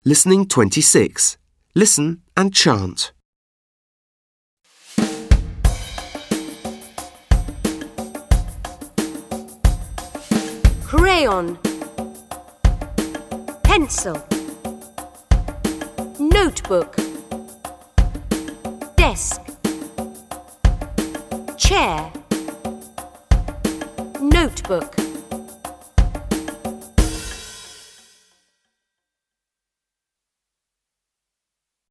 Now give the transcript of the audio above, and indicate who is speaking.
Speaker 1: Listening 26. Listen and chant.
Speaker 2: Crayon, pencil, notebook, desk, chair, notebook.